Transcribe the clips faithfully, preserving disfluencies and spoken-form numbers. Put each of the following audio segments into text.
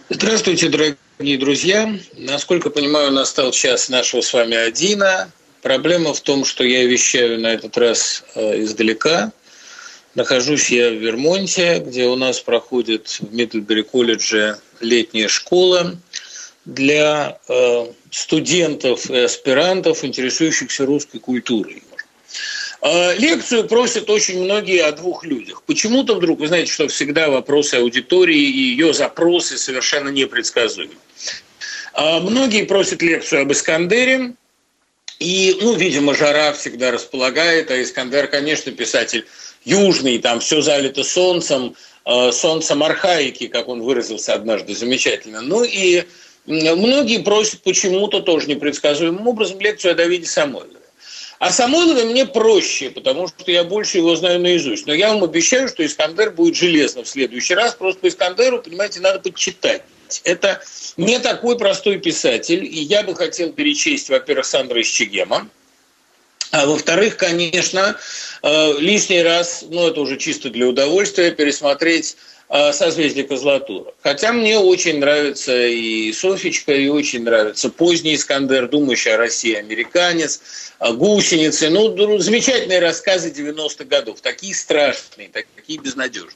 Здравствуйте, дорогие друзья. Насколько понимаю, настал час нашего с вами Одина. Проблема в том, что я вещаю на этот раз э, издалека. Нахожусь я в Вермонте, где у нас проходит в Миддлбери-колледже летняя школа для э, студентов и аспирантов, интересующихся русской культурой. Э, лекцию просят очень многие о двух людях. Почему-то вдруг, вы знаете, что всегда вопросы аудитории и ее запросы совершенно непредсказуемы. Э, многие просят лекцию об Искандере. И, ну, видимо, жара всегда располагает, а Искандер, конечно, писатель южный, там все залито солнцем, э, солнцем архаики, как он выразился однажды замечательно. Ну и многие просят почему-то тоже непредсказуемым образом лекцию о Давиде Самойлове. А Самойлове мне проще, потому что я больше его знаю наизусть. Но я вам обещаю, что Искандер будет железно в следующий раз. Просто по Искандеру, понимаете, надо почитать. Это не такой простой писатель, и я бы хотел перечесть, во-первых, Сандра Исчегема, а во-вторых, конечно, лишний раз, ну это уже чисто для удовольствия, пересмотреть «Созвездие Козлатура». Хотя мне очень нравится и «Софичка», и очень нравится поздний Искандер, думающий о России американец, «Гусеницы». Ну, замечательные рассказы девяностых годов, такие страшные, такие безнадежные.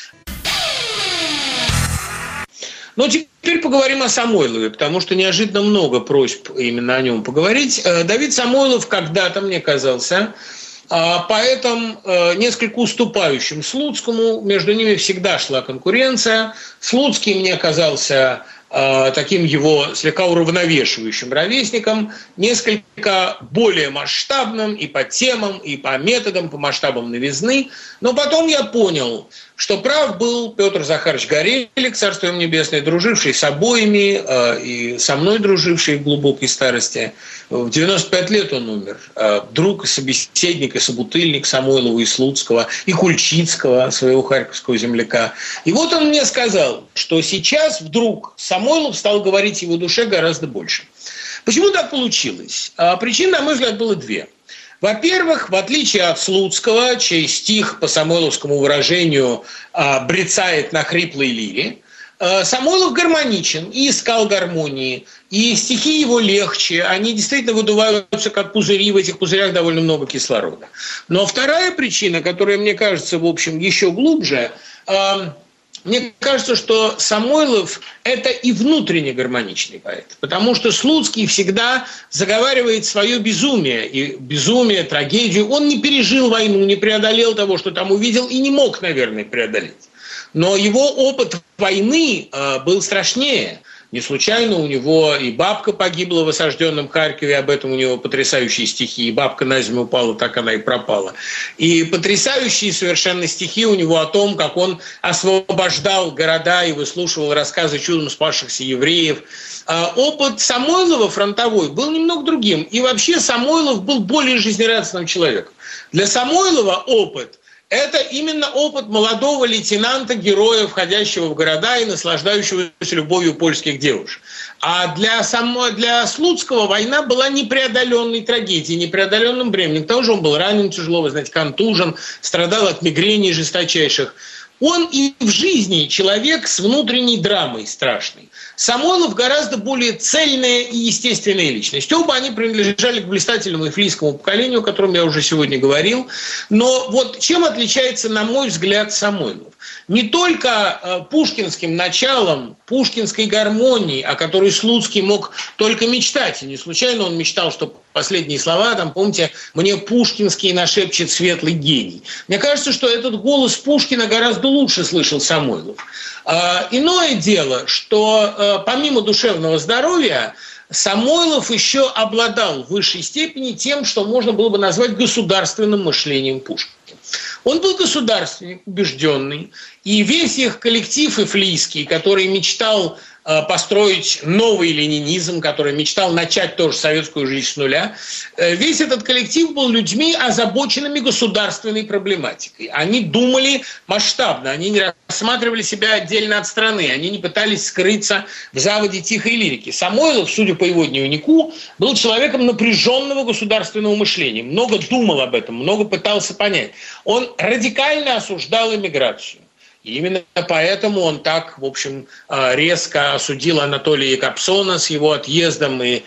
Но теперь поговорим о Самойлове, потому что неожиданно много просьб именно о нем поговорить. Давид Самойлов когда-то, мне казался, поэтом несколько уступающим Слуцкому. Между ними всегда шла конкуренция. Слуцкий мне казался таким его слегка уравновешивающим ровесником, несколько более масштабным и по темам, и по методам, по масштабам новизны. Но потом я понял, что прав был Петр Захарович Горелик, царство ему небесное, друживший с обоими э, и со мной друживший в глубокой старости. В девяносто пять лет он умер. Э, друг, собеседник и собутыльник Самойлова и Слуцкого, и Кульчицкого, своего харьковского земляка. И вот он мне сказал, что сейчас вдруг Самойлов стал говорить в его душе гораздо больше. Почему так получилось? А причин, на мой взгляд, было две. Во-первых, в отличие от Слуцкого, чей стих по самойловскому выражению брецает на хриплой лире, Самойлов гармоничен и искал гармонии, и стихи его легче, они действительно выдуваются как пузыри, в этих пузырях довольно много кислорода. Но вторая причина, которая, мне кажется, в общем, еще глубже, мне кажется, что Самойлов – это и внутренне гармоничный поэт, потому что Слуцкий всегда заговаривает свое безумие, и безумие, трагедию. Он не пережил войну, не преодолел того, что там увидел, и не мог, наверное, преодолеть. Но его опыт войны э, был страшнее. Не случайно у него и бабка погибла в осажденном Харькове, об этом у него потрясающие стихи. И бабка на землю упала, так она и пропала. И потрясающие совершенно стихи у него о том, как он освобождал города и выслушивал рассказы чудом спасшихся евреев. А опыт Самойлова фронтовой был немного другим. И вообще Самойлов был более жизнерадостным человеком. Для Самойлова опыт – это именно опыт молодого лейтенанта, героя, входящего в города и наслаждающегося любовью польских девушек. А для, само, для Слуцкого война была непреодоленной трагедией, непреодоленным бременем. К тому же он был ранен тяжело, вы знаете, контужен, страдал от мигрений жесточайших. Он и в жизни человек с внутренней драмой страшной. Самойлов гораздо более цельная и естественная личность. Оба они принадлежали к блистательному эфлийскому поколению, о котором я уже сегодня говорил. Но вот чем отличается, на мой взгляд, Самойлов? Не только пушкинским началом, пушкинской гармонией, о которой Слуцкий мог только мечтать. И не случайно он мечтал, что последние слова, там, помните, «мне Пушкинский нашепчет светлый гений». Мне кажется, что этот голос Пушкина гораздо лучше слышал Самойлов. Иное дело, что помимо душевного здоровья, Самойлов еще обладал в высшей степени тем, что можно было бы назвать государственным мышлением Пушкина. Он был государственник, убежденный, и весь их коллектив эфлийский, который мечтал построить новый ленинизм, который мечтал начать тоже советскую жизнь с нуля. Весь этот коллектив был людьми, озабоченными государственной проблематикой. Они думали масштабно, они не рассматривали себя отдельно от страны, они не пытались скрыться в заводе тихой лирики. Самойлов, судя по его дневнику, был человеком напряженного государственного мышления, много думал об этом, много пытался понять. Он радикально осуждал эмиграцию. И именно поэтому он так, в общем, резко осудил Анатолия Капсона с его отъездом и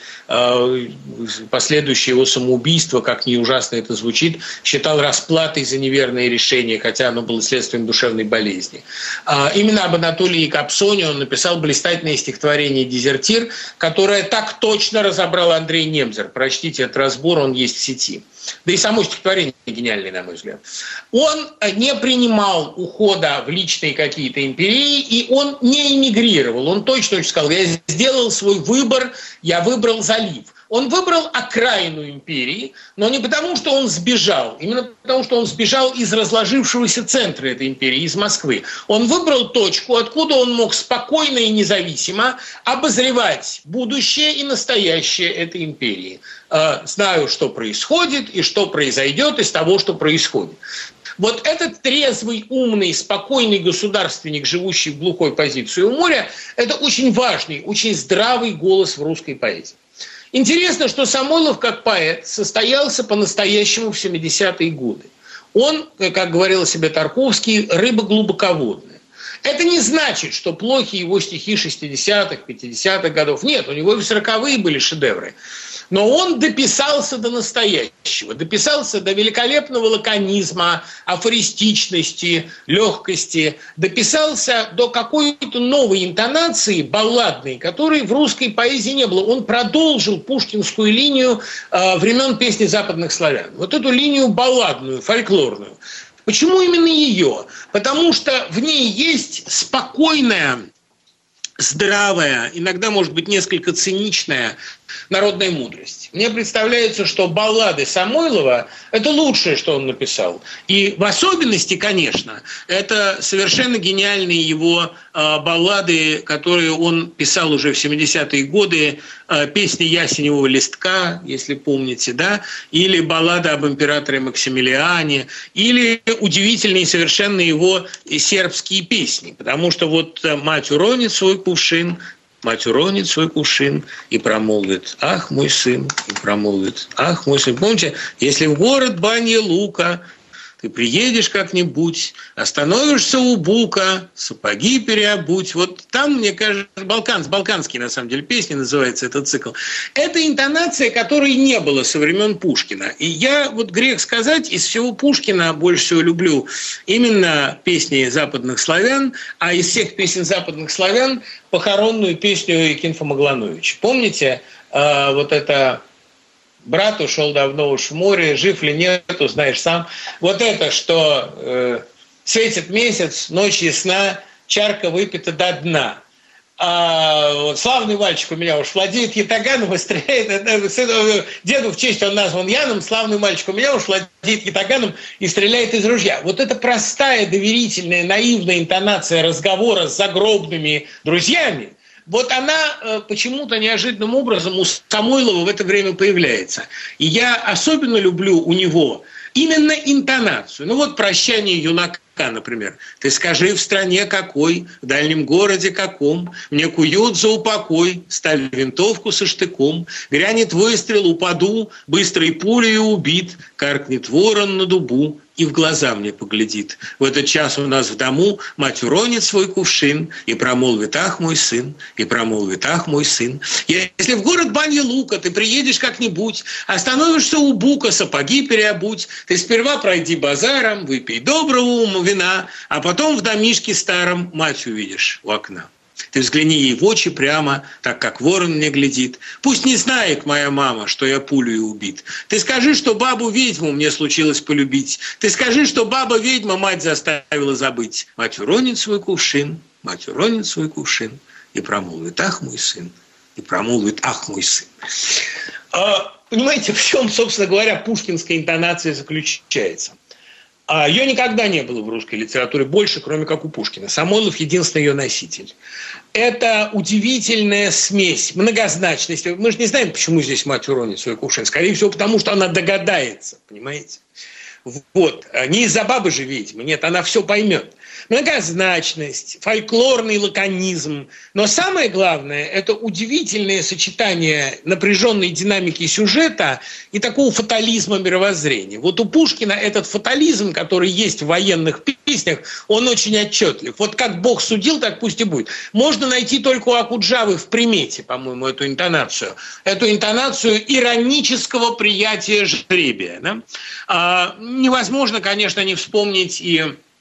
последующее его самоубийство, как ни ужасно это звучит, считал расплатой за неверные решения, хотя оно было следствием душевной болезни. Именно об Анатолии Капсоне он написал блистательное стихотворение «Дезертир», которое так точно разобрал Андрей Немзер. Прочтите этот разбор, он есть в сети. Да и само стихотворение гениальное, на мой взгляд. Он не принимал ухода в личные какие-то империи, и он не эмигрировал. Он точно очень сказал: я сделал свой выбор, я выбрал залив. Он выбрал окраину империи, но не потому, что он сбежал, именно потому, что он сбежал из разложившегося центра этой империи, из Москвы. Он выбрал точку, откуда он мог спокойно и независимо обозревать будущее и настоящее этой империи. Знаю, что происходит и что произойдет из того, что происходит. Вот этот трезвый, умный, спокойный государственник, живущий в глухой позиции у моря, это очень важный, очень здравый голос в русской поэзии. Интересно, что Самойлов как поэт состоялся по-настоящему в семидесятые годы. Он, как говорил о себе Тарковский, рыба глубоководная. Это не значит, что плохи его стихи шестидесятых, пятидесятых годов. Нет, у него и в сороковые были шедевры. Но он дописался до настоящего, дописался до великолепного лаконизма, афористичности, легкости, дописался до какой-то новой интонации балладной, которой в русской поэзии не было. Он продолжил пушкинскую линию э, времен песни западных славян. Вот эту линию балладную, фольклорную. Почему именно ее? Потому что в ней есть спокойная, здравая, иногда, может быть, несколько циничная народная мудрость. Мне представляется, что баллады Самойлова – это лучшее, что он написал. И в особенности, конечно, это совершенно гениальные его э, баллады, которые он писал уже в семидесятые годы, э, песни «Ясеневого листка», если помните, да, или баллада об императоре Максимилиане, или удивительные совершенно его сербские песни, потому что вот «Мать уронит свой кувшин», Мать уронит свой кувшин и промолвит: «Ах, мой сын!» И промолвит: «Ах, мой сын!» Помните, если в город Банья Лука ты приедешь как-нибудь, остановишься у бука, сапоги переобуть. Вот там, мне кажется, балканс, балканские, на самом деле, песни называется этот цикл. Это интонация, которой не было со времен Пушкина. И я, вот грех сказать, из всего Пушкина больше всего люблю именно песни западных славян, а из всех песен западных славян похоронную песню Якинфа Маглановича. Помните, э, вот это... «Брат ушел давно уж в море, жив ли нет, узнаешь сам». Вот это, что э, светит месяц, ночь ясна, чарка выпита до дна. А вот славный мальчик у меня уж владеет ятаганом и стреляет. Деду в честь он назван Яном, славный мальчик у меня уж владеет ятаганом и стреляет из ружья. Вот эта простая, доверительная, наивная интонация разговора с загробными друзьями, вот она почему-то неожиданным образом у Самойлова в это время появляется. И я особенно люблю у него именно интонацию. Ну вот «Прощание юнака», например. «Ты скажи, в стране какой, в дальнем городе каком, мне куют за упокой, сталь винтовку со штыком, грянет выстрел, упаду, быстрой пулей убит, каркнет ворон на дубу, и в глаза мне поглядит. В этот час у нас в дому мать уронит свой кувшин и промолвит: «Ах, мой сын!» И промолвит: «Ах, мой сын!» Если в город Банья Лука ты приедешь как-нибудь, остановишься у бука, сапоги переобуть, ты сперва пройди базаром, выпей доброго вина, а потом в домишке старом мать увидишь у окна. Ты взгляни ей в очи прямо, так как ворон мне глядит. Пусть не знает моя мама, что я пулей убит. Ты скажи, что бабу-ведьму мне случилось полюбить. Ты скажи, что баба-ведьма мать заставила забыть. Мать уронит свой кувшин, мать уронит свой кувшин и промолвит: «Ах, мой сын!» И промолвит: «Ах, мой сын!» А, понимаете, в чем, собственно говоря, пушкинская интонация заключается? Ее никогда не было в русской литературе больше, кроме как у Пушкина. Самойлов – единственный ее носитель. Это удивительная смесь, многозначность. Мы же не знаем, почему здесь мать уронит свой кувшин. Скорее всего, потому что она догадается, понимаете? Вот. Не из-за бабы же ведьмы, нет, она все поймет. многозначность, фольклорный лаконизм. Но самое главное – это удивительное сочетание напряженной динамики сюжета и такого фатализма мировоззрения. Вот у Пушкина этот фатализм, который есть в военных песнях, он очень отчетлив. Вот как Бог судил, так пусть и будет. Можно найти только у Акуджавы в «Примете», по-моему, эту интонацию. Эту интонацию иронического приятия жребия. Да? А, невозможно, конечно, не вспомнить и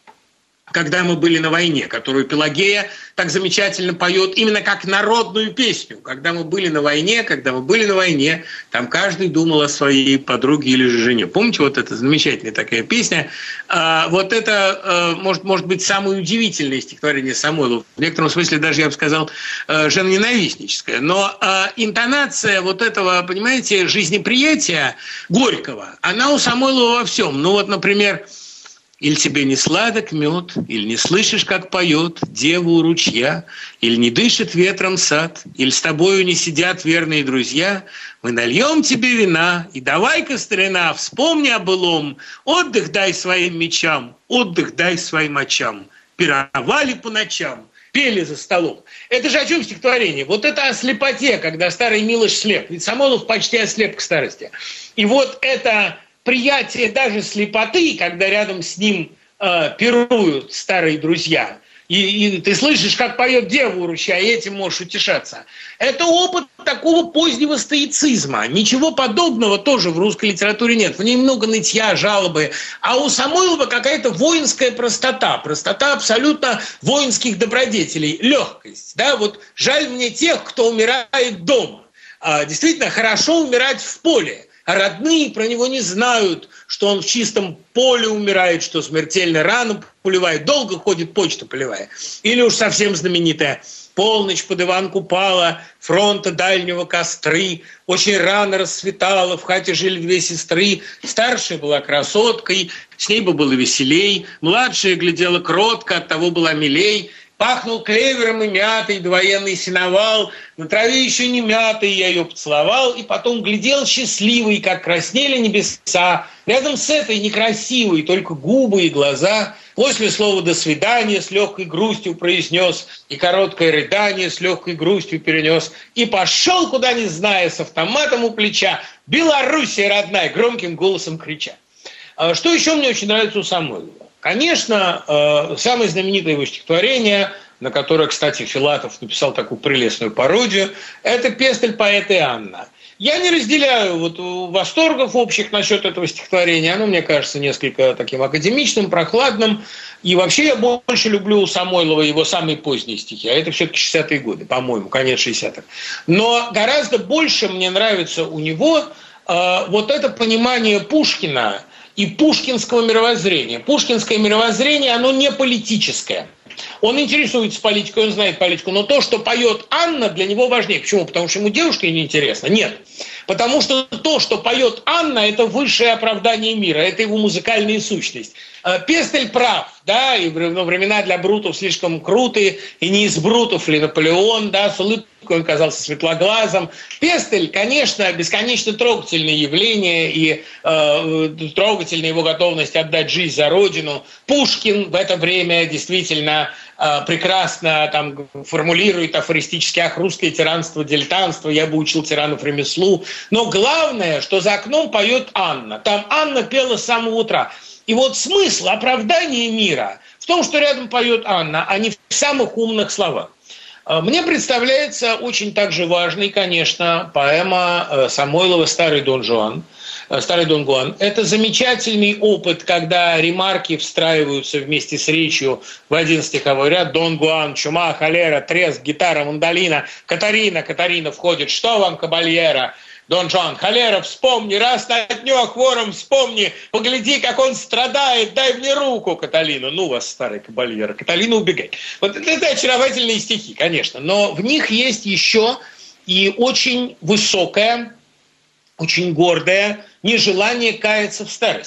«Когда мы были на войне», которую Пелагея так замечательно поет именно как народную песню. Когда мы были на войне, когда мы были на войне, там каждый думал о своей подруге или же жене. Помните, вот эта замечательная такая песня? А, вот это а, может, может быть самое удивительное стихотворение Самойлова. В некотором смысле даже, я бы сказал, а, женоненавистническое. Но а, интонация вот этого, понимаете, жизнеприятия Горького, она у Самойлова во всем. Ну вот, например, «Иль тебе не сладок мед, или не слышишь, как поет дева у ручья, или не дышит ветром сад, или с тобою не сидят верные друзья, мы нальем тебе вина, и давай-ка, старина, вспомни о былом, отдых дай своим мечам, отдых дай своим очам, пировали по ночам, пели за столом». Это же о чем стихотворение? Вот это о слепоте, когда старый Милош слеп. Ведь Самойлов почти ослеп к старости. И вот это приятие даже слепоты, когда рядом с ним э, пируют старые друзья, и, и ты слышишь, как поет дева у ручья, и этим можешь утешаться. Это опыт такого позднего стоицизма. Ничего подобного тоже в русской литературе нет. В ней много нытья, жалобы. А у Самойлова какая-то воинская простота. Простота абсолютно воинских добродетелей. Легкость. Да? Вот жаль мне тех, кто умирает дома. А, действительно, хорошо умирать в поле. А родные про него не знают, что он в чистом поле умирает, что смертельно рану поливает, долго ходит почту поливая. Или уж совсем знаменитая «Полночь под Иванку пала, фронта дальнего костры, очень рано расцветало, в хате жили две сестры, старшая была красоткой, с ней бы было веселей, младшая глядела кротко, оттого была милей». Пахнул клевером и мятой, довоенный сеновал, на траве еще не мятой, я ее поцеловал, и потом глядел счастливый, как краснели небеса. Рядом с этой некрасивой только губы и глаза. После слова «до свидания» с легкой грустью произнес, и короткое рыдание с легкой грустью перенес, и пошел, куда не зная, с автоматом у плеча, «Белоруссия родная!» громким голосом крича. Что еще мне очень нравится у Самойлова? Конечно, самое знаменитое его стихотворение, на которое, кстати, Филатов написал такую прелестную пародию, это «Пестель поэта и Анна». Я не разделяю вот восторгов общих насчет этого стихотворения. Оно, мне кажется, несколько таким академичным, прохладным. И вообще я больше люблю у Самойлова его самые поздние стихи. А это все-таки шестидесятые годы, по-моему, конец шестидесятых. Но гораздо больше мне нравится у него э, вот это понимание Пушкина и пушкинского мировоззрения. Пушкинское мировоззрение, оно не политическое. Он интересуется политикой, он знает политику, но то, что поет Анна, для него важнее. Почему? Потому что ему девушка неинтересна? Нет. Потому что то, что поет Анна, это высшее оправдание мира, это его музыкальная сущность. Пестель прав, да, и времена для брутов слишком крутые, и не из брутов ли Наполеон, да, с улыбкой он казался светлоглазым. Пестель, конечно, бесконечно трогательное явление, и э, трогательная его готовность отдать жизнь за родину. Пушкин в это время действительно э, прекрасно там формулирует афористически: «Ах, русское тиранство, дилетантство, я бы учил тиранов ремеслу». Но главное, что за окном поет Анна. Там Анна пела с самого утра. И вот смысл оправдания мира в том, что рядом поет Анна, а не в самых умных словах. Мне представляется очень также важной, конечно, поэма Самойлова «Старый Дон Жуан». «Старый Дон Гуан». Это замечательный опыт, когда ремарки встраиваются вместе с речью в один стиховой ряд. Дон Гуан, чума, холера, треск, гитара, мандолина. Катарина, Катарина входит. Что вам, кабальера? Дон Жуан, холера, вспомни, раз на дню хвором вспомни, погляди, как он страдает, дай мне руку, Каталину. Ну вас, старый кабальера, Каталина, убегай. Вот это очаровательные стихи, конечно, но в них есть еще и очень высокое, очень гордое нежелание каяться в старости.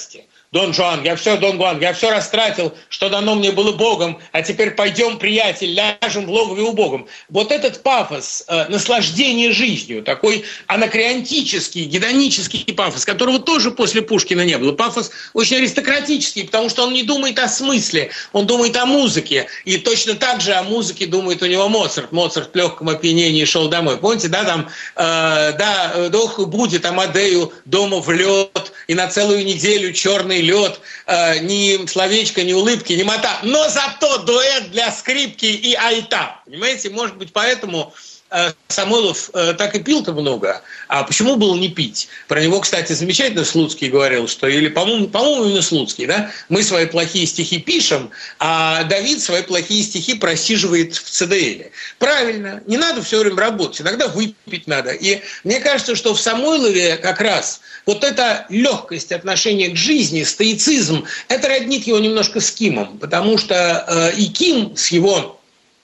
Дон Жуан, я все, Дон Гуан, я все растратил, что дано мне было Богом, а теперь пойдем, приятель, ляжем в логове убогом. Вот этот пафос э, наслаждения жизнью, такой анакреонтический, гедонический пафос, которого тоже после Пушкина не было. Пафос очень аристократический, потому что он не думает о смысле, он думает о музыке. И точно так же о музыке думает у него Моцарт. Моцарт в легком опьянении шел домой. Помните, да, там, э, да, дох будет Амадею дома в лед, и на целую неделю черный лед, э, ни словечко, ни улыбки, ни мота, но зато дуэт для скрипки и альта. Понимаете, может быть, поэтому э, Самойлов э, так и пил-то много. А почему было не пить? Про него, кстати, замечательно Слуцкий говорил, что, или, по-моему, по-моему, именно Слуцкий, да, мы свои плохие стихи пишем, а Давид свои плохие стихи просиживает в ЦДЛе. Правильно, не надо все время работать, иногда выпить надо. И мне кажется, что в Самойлове как раз вот эта легкость отношения к жизни, стоицизм, это роднит его немножко с Кимом, потому что э, и Ким с его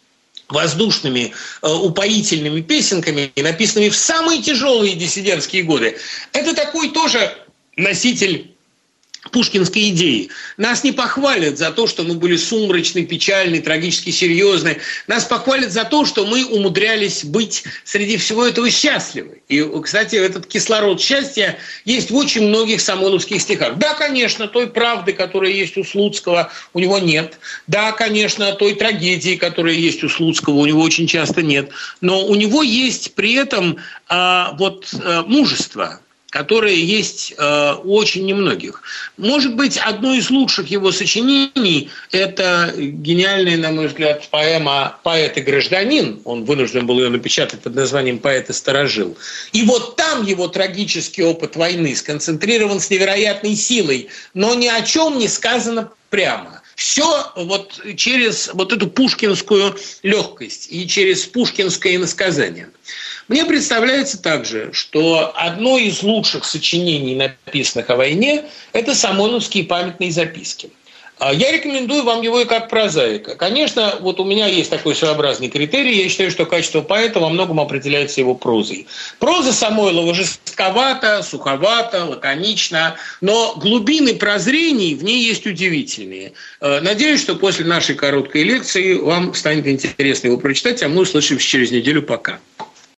воздушными, э, упоительными песенками, написанными в самые тяжелые диссидентские годы, это такой тоже носитель пушкинской идеи. Нас не похвалят за то, что мы были сумрачны, печальны, трагически серьезны. Нас похвалят за то, что мы умудрялись быть среди всего этого счастливы. И, кстати, этот кислород счастья есть в очень многих самойловских стихах. Да, конечно, той правды, которая есть у Слуцкого, у него нет. Да, конечно, той трагедии, которая есть у Слуцкого, у него очень часто нет. Но у него есть при этом а, вот, а, мужество, которое есть э, у очень немногих. Может быть, одно из лучших его сочинений – это гениальная, на мой взгляд, поэма «Поэт и гражданин». Он вынужден был ее напечатать под названием «Поэт и старожил». И вот там его трагический опыт войны сконцентрирован с невероятной силой, но ни о чем не сказано прямо. Все вот через вот эту пушкинскую легкость и через пушкинское иносказание. Мне представляется также, что одно из лучших сочинений, написанных о войне, это самойловские памятные записки. Я рекомендую вам его и как прозаика. Конечно, вот у меня есть такой своеобразный критерий. Я считаю, что качество поэта во многом определяется его прозой. Проза Самойлова жестковата, суховата, лаконична, но глубины прозрений в ней есть удивительные. Надеюсь, что после нашей короткой лекции вам станет интересно его прочитать, а мы услышимся через неделю. Пока.